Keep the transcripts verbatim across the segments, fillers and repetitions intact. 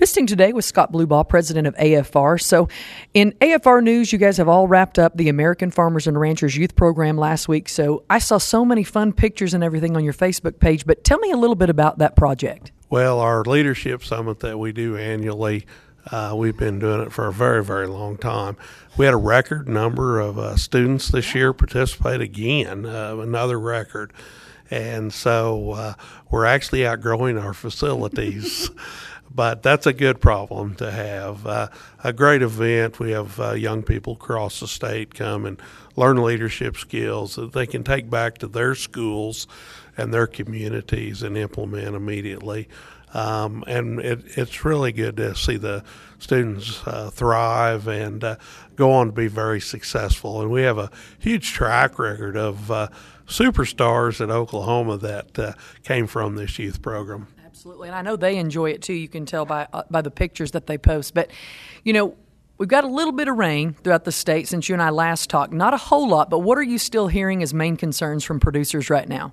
Visiting today with Scott Blubaugh, president of A F R. So in A F R news, you guys have all wrapped up the American Farmers and Ranchers Youth Program last week. So I saw so many fun pictures and everything on your Facebook page, but tell me a little bit about that project. Well, our leadership summit that we do annually, uh, we've been doing it for a very, very long time. We had a record number of uh, students this year participate again, uh, another record. And so uh, we're actually outgrowing our facilities. But that's a good problem to have. Uh, a great event. We have uh, young people across the state come and learn leadership skills that they can take back to their schools and their communities and implement immediately. Um, and it, it's really good to see the students uh, thrive and uh, go on to be very successful. And we have a huge track record of uh, superstars in Oklahoma that uh, came from this youth program. Absolutely, and I know they enjoy it too. You can tell by uh, by the pictures that they post. But, you know, we've got a little bit of rain throughout the state since you and I last talked. Not a whole lot, but what are you still hearing as main concerns from producers right now?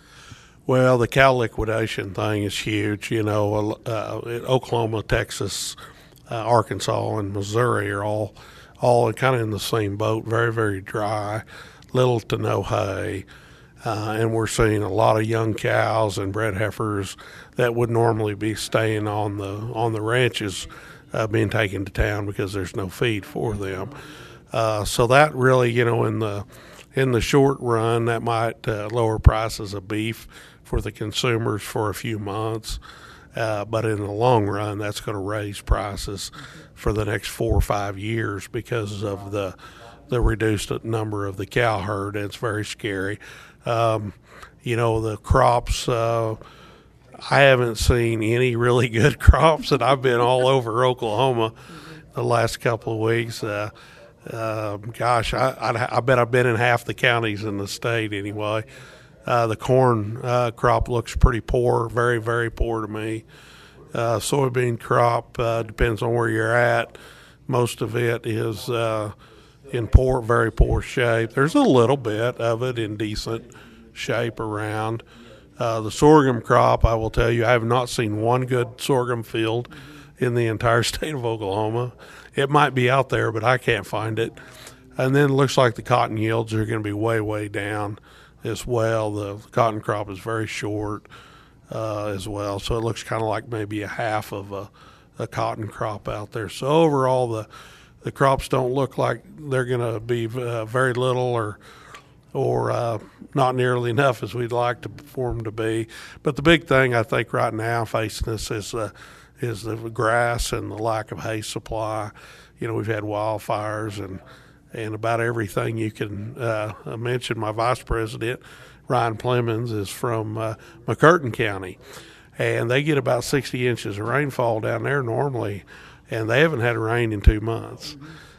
Well, the cow liquidation thing is huge. You know, uh, Oklahoma, Texas, uh, Arkansas, and Missouri are all all kind of in the same boat. Very, very dry, little to no hay. Uh, and we're seeing a lot of young cows and bred heifers that would normally be staying on the on the ranches uh, being taken to town because there's no feed for them. Uh, so that really, you know, in the in the short run, that might uh, lower prices of beef for the consumers for a few months. Uh, but in the long run, that's going to raise prices for the next four or five years because of the the reduced number of the cow herd. It's very scary. Um, you know, the crops, uh, I haven't seen any really good crops, and I've been all over Oklahoma the last couple of weeks. Uh, uh, gosh, I, I, I bet I've been in half the counties in the state anyway. Uh, the corn uh, crop looks pretty poor, very, very poor to me. Uh, soybean crop, uh, depends on where you're at. Most of it is uh, in poor, very poor shape. There's a little bit of it in decent shape around. Uh, the sorghum crop, I will tell you, I have not seen one good sorghum field in the entire state of Oklahoma. It might be out there, but I can't find it. And then it looks like the cotton yields are going to be way, way down as well. The cotton crop is very short uh, as well, so it looks kind of like maybe a half of a, a cotton crop out there. So overall, the the crops don't look like they're going to be uh, very little or or uh, not nearly enough as we'd like to, for them to be. But the big thing I think right now facing us is uh, is the grass and the lack of hay supply. You know, we've had wildfires and and about everything you can uh, mention. My vice president, Ryan Plemons, is from uh, McCurtain County, and they get about sixty inches of rainfall down there normally, and they haven't had rain in two months.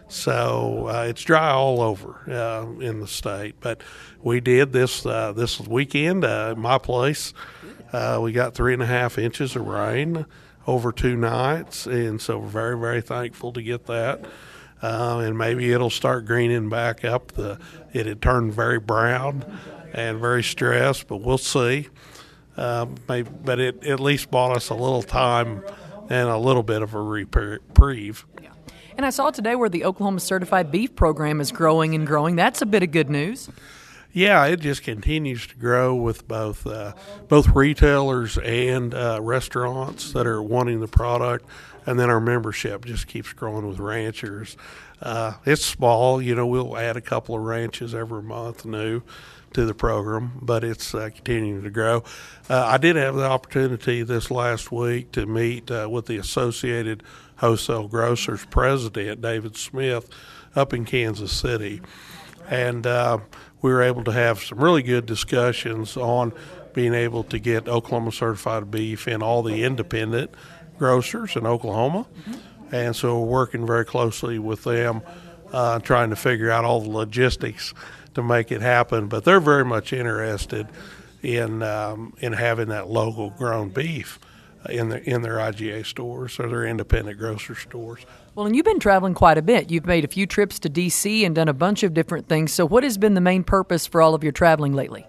So uh, it's dry all over uh, in the state. But we did this uh, this weekend uh, at my place. Uh, we got three and a half inches of rain over two nights, and so we're very, very thankful to get that. Uh, and maybe it'll start greening back up. The it had turned very brown and very stressed, but we'll see. Uh, maybe, but it at least bought us a little time and a little bit of a reprieve. Yeah. And I saw today where the Oklahoma Certified Beef Program is growing and growing. That's a bit of good news. Yeah, it just continues to grow with both uh, both retailers and uh, restaurants that are wanting the product, and then our membership just keeps growing with ranchers. Uh, it's small, you know. We'll add a couple of ranches every month new to the program, but it's uh, continuing to grow. Uh, I did have the opportunity this last week to meet uh, with the Associated Wholesale Grocers president, David Smith, up in Kansas City, and uh, we were able to have some really good discussions on being able to get Oklahoma certified beef in all the independent grocers in Oklahoma. Mm-hmm. And so we're working very closely with them, uh, trying to figure out all the logistics to make it happen. But they're very much interested in um, in having that local grown beef in their, in their I G A stores or their independent grocery stores. Well, and you've been traveling quite a bit. You've made a few trips to D C and done a bunch of different things. So what has been the main purpose for all of your traveling lately?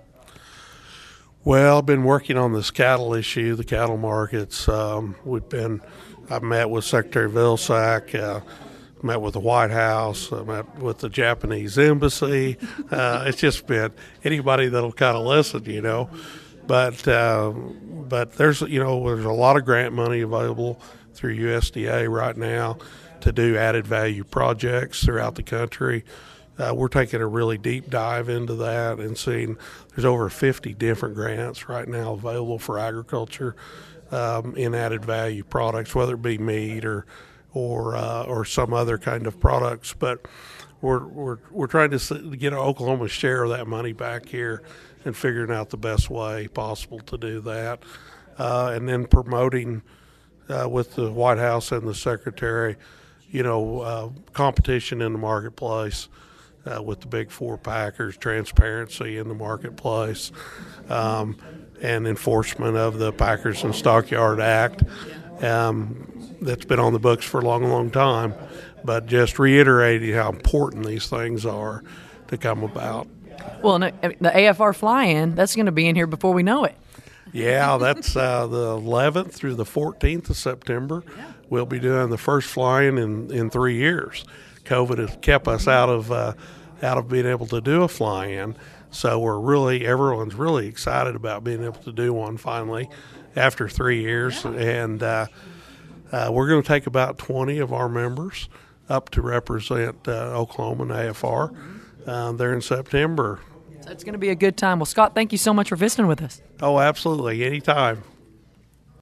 Well, I've been working on this cattle issue, the cattle markets. Um, we've been I met with Secretary Vilsack, uh, met with the White House, I met with the Japanese embassy. Uh, it's just been anybody that'll kind of listen, you know. But uh, but there's you know there's a lot of grant money available through U S D A right now to do added value projects throughout the country. Uh, we're taking a really deep dive into that and seeing there's over fifty different grants right now available for agriculture um, in added value products, whether it be meat or or uh, or some other kind of products. But we're we're we're trying to get Oklahoma's share of that money back here and figuring out the best way possible to do that, uh, and then promoting uh, with the White House and the Secretary, you know, uh, competition in the marketplace uh, with the big four packers, transparency in the marketplace, um, and enforcement of the Packers and Stockyard Act. Um, that's been on the books for a long, long time, but just reiterating how important these things are to come about. Well, the A F R fly-in, that's going to be in here before we know it. Yeah, that's uh, the eleventh through the fourteenth of September. We'll be doing the first fly-in in, in three years. COVID has kept us out of uh, out of being able to do a fly-in, so we're really everyone's really excited about being able to do one finally after three years. Yeah. And uh, uh, we're going to take about twenty of our members up to represent uh, Oklahoma and A F R. Um, there in September. So it's going to be a good time. Well, Scott, thank you so much for visiting with us. Oh, absolutely. Anytime.